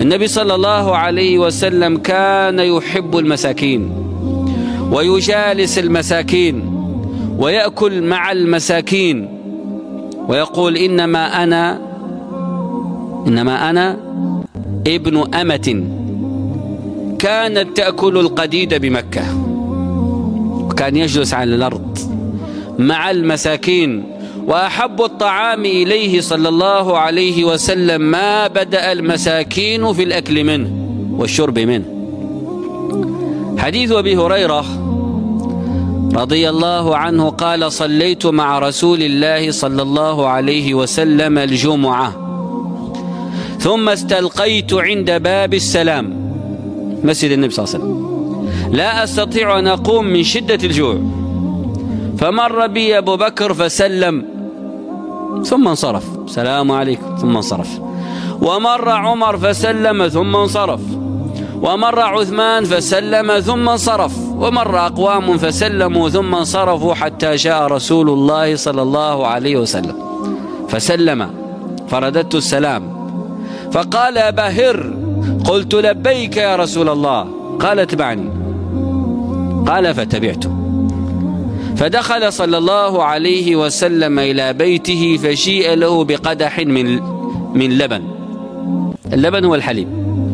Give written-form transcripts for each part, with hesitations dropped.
النبي صلى الله عليه وسلم كان يحب المساكين ويجالس المساكين ويأكل مع المساكين ويقول إنما أنا ابن أمة كانت تأكل القديد بمكة. وكان يجلس على الأرض مع المساكين. وأحب الطعام إليه صلى الله عليه وسلم ما بدأ المساكين في الأكل منه والشرب منه. حديث أبي هريرة رضي الله عنه قال: صليت مع رسول الله صلى الله عليه وسلم الجمعة ثم استلقيت عند باب السلام مسجد النبي صلى الله عليه وسلم لا أستطيع أن أقوم من شدة الجوع، فمر بي أبو بكر فسلم ثم انصرف، السلام عليكم، ثم انصرف. ومر عمر فسلم ثم انصرف، ومر عثمان فسلم ثم انصرف، ومر أقوام فسلموا ثم انصرفوا حتى جاء رسول الله صلى الله عليه وسلم فسلم فرددت السلام فقال: أبا هر. قلت: لبيك يا رسول الله. قال: اتبعني. قال: فتبعته. فدخل صلى الله عليه وسلم إلى بيته فجيء له بقدح من لبن. اللبن هو الحليب.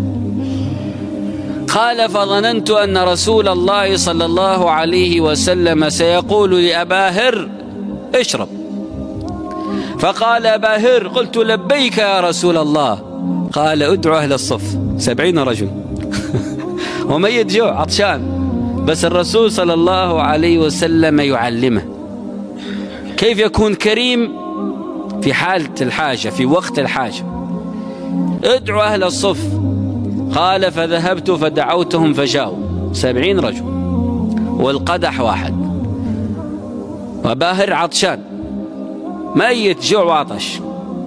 قال: فظننت أن رسول الله صلى الله عليه وسلم سيقول لأبا هر: اشرب. فقال: أبا هر. قلت: لبيك يا رسول الله. قال: ادعو أهل الصف 70 رجل وميت جوع عطشان، بس الرسول صلى الله عليه وسلم يعلمه كيف يكون كريم في حالة الحاجة، في وقت الحاجة. ادعو أهل الصف. قال: فذهبت فدعوتهم فجاءوا 70 رجل والقدح واحد، وباهر عطشان ميت جوع وعطش.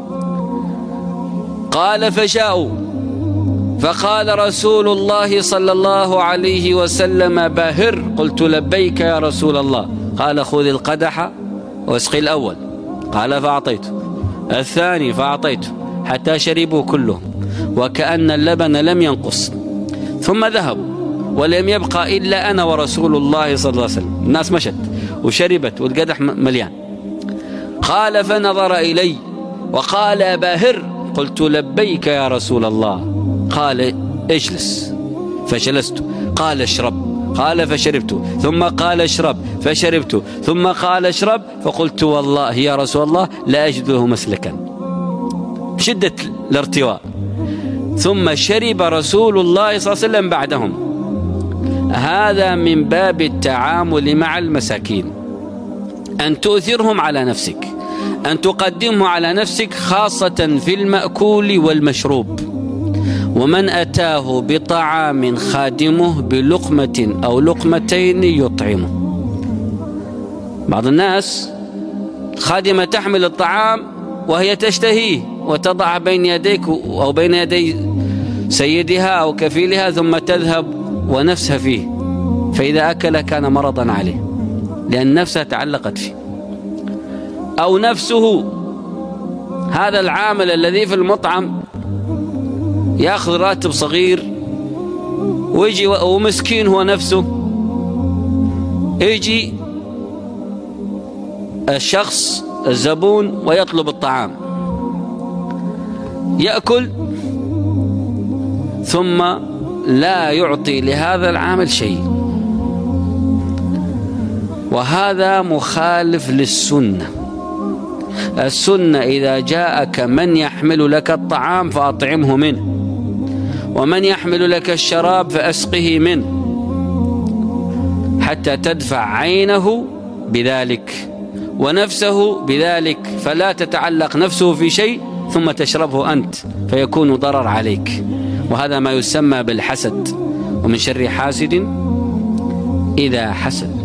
قال: فجاءوا فقال رسول الله صلى الله عليه وسلم: باهر. قلت: لبيك يا رسول الله. قال: خذ القدح واسقي الأول. قال: فأعطيته. الثاني فأعطيته حتى شربوا كلهم وكأن اللبن لم ينقص، ثم ذهبوا ولم يبقى إلا أنا ورسول الله صلى الله عليه وسلم. الناس مشت وشربت والقدح مليان. قال: فنظر إلي وقال: أبا هر. قلت: لبيك يا رسول الله. قال: اجلس. فجلست. قال: اشرب. قال: فشربت. ثم قال: اشرب. فشربت. ثم قال: اشرب. فقلت: والله يا رسول الله لا أجد له مسلكا، شدة الارتواء. ثم شرب رسول الله صلى الله عليه وسلم بعدهم. هذا من باب التعامل مع المساكين، أن تؤثرهم على نفسك، أن تقدمه على نفسك، خاصة في المأكول والمشروب. ومن أتاه بطعام خادمه بلقمة أو لقمتين يطعمه. بعض الناس خادمة تحمل الطعام وهي تشتهيه وتضع بين يديك أو بين يدي سيدها أو كفيلها، ثم تذهب ونفسها فيه، فإذا أكل كان مرضا عليه لأن نفسها تعلقت فيه. أو نفسه، هذا العامل الذي في المطعم يأخذ راتب صغير ويجي ومسكين هو نفسه، يجي الشخص الزبون ويطلب الطعام، يأكل ثم لا يعطي لهذا العامل شيء، وهذا مخالف للسنة. السنة إذا جاءك من يحمل لك الطعام فأطعمه منه، ومن يحمل لك الشراب فأسقه منه، حتى تدفع عينه بذلك ونفسه بذلك، فلا تتعلق نفسه في شيء ثم تشربه أنت فيكون ضرر عليك. وهذا ما يسمى بالحسد، ومن شر حاسد إذا حسد.